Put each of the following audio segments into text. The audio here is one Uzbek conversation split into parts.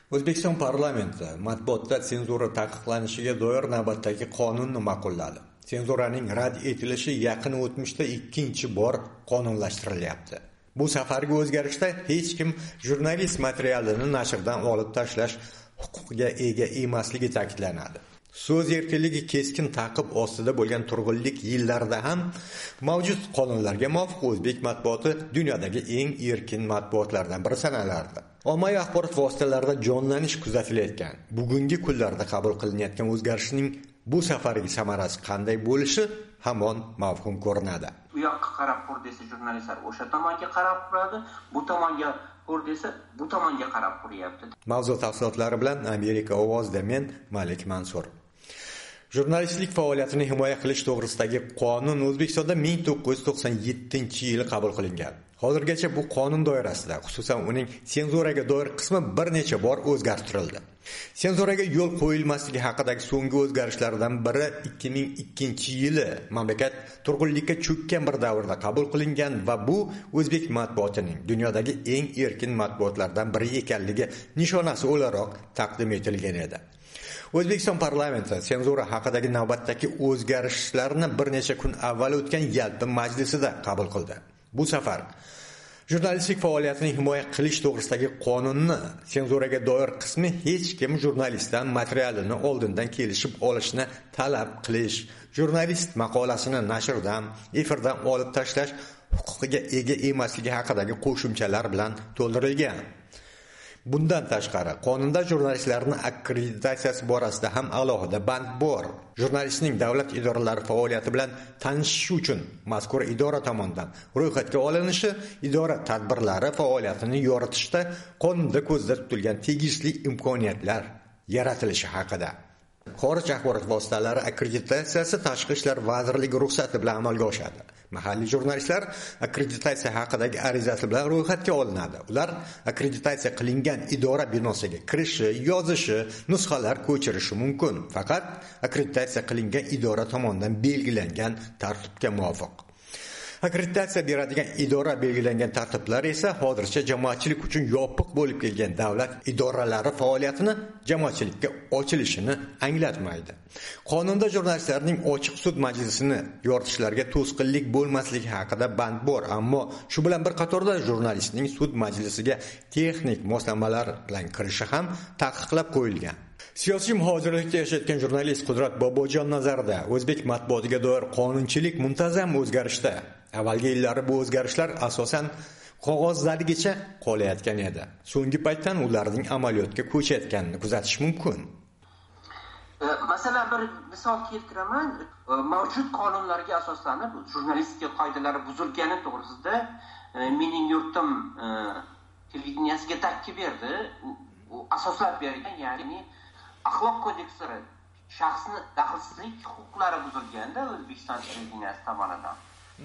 O'zbekiston parlamenti matbuotda senzura taqiqlanishiga doir navbatdagi qonunni ma'qulladi. Senzuraning rad etilishi yaqin o'tmishda ikkinchi bor qonunlashtirilyapti. Bu safargi o'zgarishda hech kim jurnalist materialini nashrdan olib tashlash huquqiga ega emasligi ta'kidlanadi. So'z erkinligi keskin ta'qib ostida bo'lgan turg'unlik yillarida ham mavjud qonunlarga muvofiq o'zbek matbuoti dunyodagi eng erkin matbuotlardan biri sanalardi. Ommaviy axborot vositalarida jonlanish kuzatilayotgan bugungi kunlarda qabul qilinayotgan o'zgarishning bu safargi samarasi qanday bo'lishi hamon mavhum ko'rinadi. Bu yoqqa qarab qur desa jurnalistlar o'sha tomonga qarab quradi, bu tomonga qur desa bu tomonga qarab quryapti. Mavzu tafsilotlari bilan Amerika ovozida men Malik Mansur. Jurnalistlik faoliyatini himoya qilish to'g'risidagi qonun O'zbekistonda 1997-yili qabul qilingan. Hozirgacha bu qonun doirasida, xususan uning senzuraga doir qismi bir necha bor o'zgartirildi. Senzuraga yo'l qo'yilmasligi haqidagi so'nggi o'zgarishlardan biri 2002-yili mamlakat turg'unlikka cho'kkan bir davrda qabul qilingan va bu o'zbek matbuotining dunyodagi eng erkin matbuotlardan biri ekanligi nishonasi o'laroq taqdim etilgan edi. O'zbekiston parlamenti senzura haqidagi navbatdagi o'zgarishlarni bir necha kun avval o'tgan yalpi majlisida qabul qildi. Bu safar jurnalistlik faoliyatini himoya qilish to'g'risidagi qonunni senzuraga doir qismi hech kim jurnalistdan materialini oldindan kelishib olishni talab qilish, jurnalist maqolasini nashrdan, efirdan olib tashlash huquqiga ega emasligi haqidagi qo'shimchalar bilan to'ldirilgan. Bundan tashqari, qonunda jurnalistlarning akkreditatsiyasi borasida ham alohida band bor. Jurnalistning davlat idoralari faoliyati bilan tanishish uchun mazkur idora tomonidan ro'yxatga olinishi, idora tadbirlari faoliyatini yoritishda qonunda ko'zda tutilgan tegishli imkoniyatlar yaratilishi haqida. Xorij axborot vositalari akkreditatsiyasi Tashqi ishlar vazirligi ruxsati bilan amalga oshadi. Mahalliy jurnalistlar akkreditatsiya haqidagi arizasi bilan ro'yxatga olinadi. Ular akkreditatsiya qilingan idora binosiga kirishi, yozishi, nusxalar ko'chirishi mumkin. Faqat akkreditatsiya qilingan idora tomonidan belgilangan tartibga muvofiq. Akkreditatsiya beradigan idora belgilangan tartiblar esa hozircha jamoatchilik uchun yopiq bo'lib kelgan davlat idoralari faoliyatini jamoatchilikka ochilishini anglatmaydi. Qonunda jurnalistlarning ochiq sud majlisini yoritishlariga to'sqinlik bo'lmasligi haqida band bor, ammo shu bilan bir qatorda jurnalistning sud majlisiga texnik moslamalar bilan kirishi ham taqiqlab qo'yilgan. Siyosiy muhojirlikda yashayotgan jurnalist Qudrat Bobojon nazarida o'zbek matbuotiga doir qonunchilik muntazam o'zgarishda. Avvalgi yillari bu o'zgarishlar asosan qog'ozdaligicha qolayotgan edi. So'nggi paytdan ularning amaliyotga ko'chayotganini kuzatish mumkin. Masalan, bir misol keltiraman. Mavjud qonunlarga asoslanib jurnalistika qoidalari buzilgani to'g'risida Mening yurtim televideniyasiga takki berdi. U asoslab bergan, ya'ni axloq kodeksida shaxsni daxlsizlik huquqlari buzilganda O'zbekiston televideniyasi tomonidan.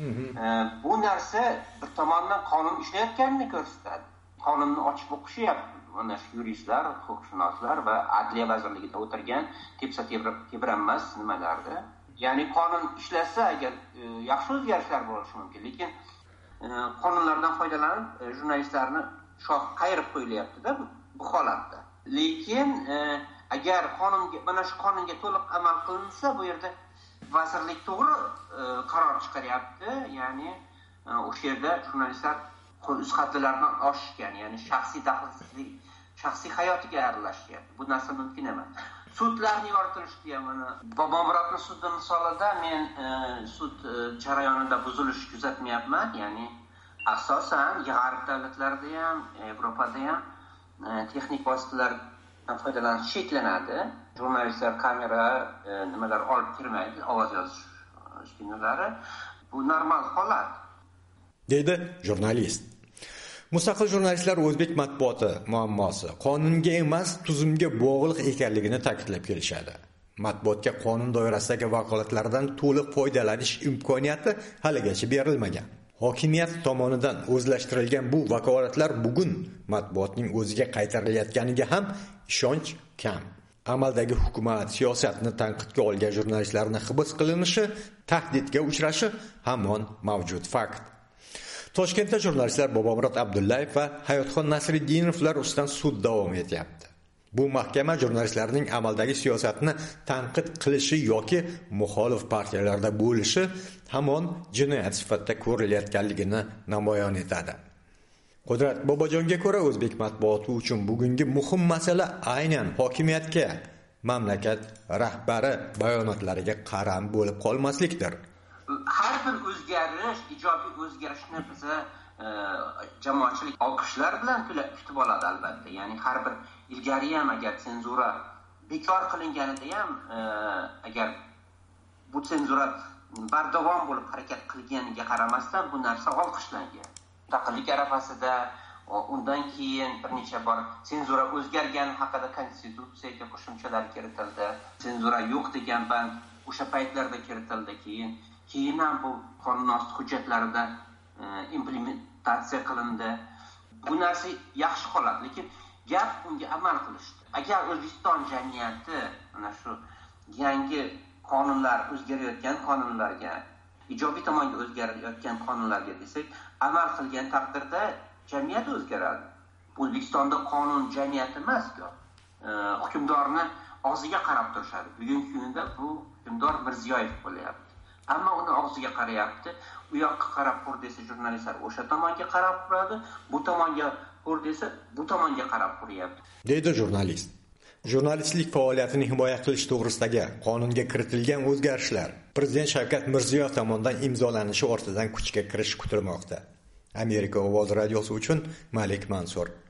Bu narsa bir tomondan qonun ishlayotganini ko'rsatadi. Qonunni ochib o'qishyapti. Mana shu yuristlar, huquqshunoslar va Adliya vazirligida o'tirgan tepsa tebranmas nimalarda. Ya'ni qonun ishlasa agar yaxshi o'zgarishlar bo'lishi mumkin, lekin qonunlardan foydalanib jurnalistlarni shoh qayirib qo'yilyapti-da bu holatda. Lekin agar mana shu qonunga to'liq amal qilinsa, bu yerda vazirlik to'g'ri qaror chiqaryapti, ya'ni o'sha yerda jurnalistlar o'z haddilardan oshgan, ya'ni shaxsiy daxlsizlik, shaxsiy hayotiga aralashyapti. Bu narsa mumkin emas. Sudlarni yoritilishiga mana Bobomurotning sudi misolida men sud jarayonida buzilish kuzatmayapman, ya'ni asosan g'arb davlatlarida ham, Yevropada ham texnik vositalardan foydalanish cheklanadi. Jurnalistlar kamera nimalar olib kirmaydi, ovoz yozish uskunalari. Bu normal holat, dedi jurnalist. Mustaqil jurnalistlar o'zbek matbuoti muammosi qonunga emas, tuzumga bog'liq ekanligini ta'kidlab kelishadi. Matbuotga qonun doirasidagi vakolatlardan to'liq foydalanish imkoniyati haligacha berilmagan. Hokimiyat tomonidan o'zlashtirilgan bu vakolatlar bugun matbuotning o'ziga qaytarilayotganiga ham ishonch kam. Amaldagi hukumat siyosatni tanqidga olgan jurnalistlarning hibs qilinishi, tahdidga uchrashi hamon mavjud fakt. Toshkentda jurnalistlar Bobomurod Abdullayev va Hayotxon Nasriddinovlar ustidan sud davom etyapti. Bu mahkama jurnalistlarning amaldagi siyosatni tanqid qilishi yoki muxolif partiyalarda bo'lishi hamon jinoyat sifatida ko'rilayotganligini namoyon etadi. Qudrat Bobojonga ko'ra, o'zbek matbuoti uchun bugungi muhim masala aynan hokimiyatga, mamlakat rahbari bayonotlariga qaram bo'lib qolmaslikdir. Har bir o'zgarish, ijobiy o'zgarishni biz jamoatchilik olqishlar bilan kutib oladi albatta. Ya'ni har bir ilgari ham agar senzura bekor qilinganida ham agar bu senzura bardavom bo'lib harakat qilganiga qaramasdan bu narsa olqishlangan. Mustaqillik arafasida undan keyin bir necha bor senzura o'zgargani haqida konstitutsiyaga qo'shimchalar kiritildi. Senzura yo'q degan band o'sha paytlarda kiritildi. Keyin ham bu qonunosti hujjatlarida implementatsiya qilindi. Bu narsa yaxshi holat, lekin gap unga amal qilishdi. Agar O'zbekiston jamiyati mana shu yangi qonunlar, o'zgarayotgan qonunlarga, ijobiy tomonga o'zgarayotgan qonunlarga desak, amal qilgan taqdirda jamiyat o'zgaradi. O'zbekistonda qonun jamiyati emas-ku. Hukmdorni og'ziga qarab turishadi. Bugungi kunda bu hukmdor Mirziyoyev bo'lyapti. Hamma uni og'ziga qarayapti. U yoqqa qarab tur desa jurnalistlar o'sha tomonga qarab turadi, bu tomonga tur desa bu tomonga qarab turyapti. Deydi jurnalist. Jurnalistlik faoliyatini himoya qilish to'g'risidagi qonunga kiritilgan o'zgarishlar Prezident Shavkat Mirziyoyev tomonidan imzolanishi ortidan kuchga kirishi kutilmoqda. Amerika Ovozi radiosi uchun Malik Mansur.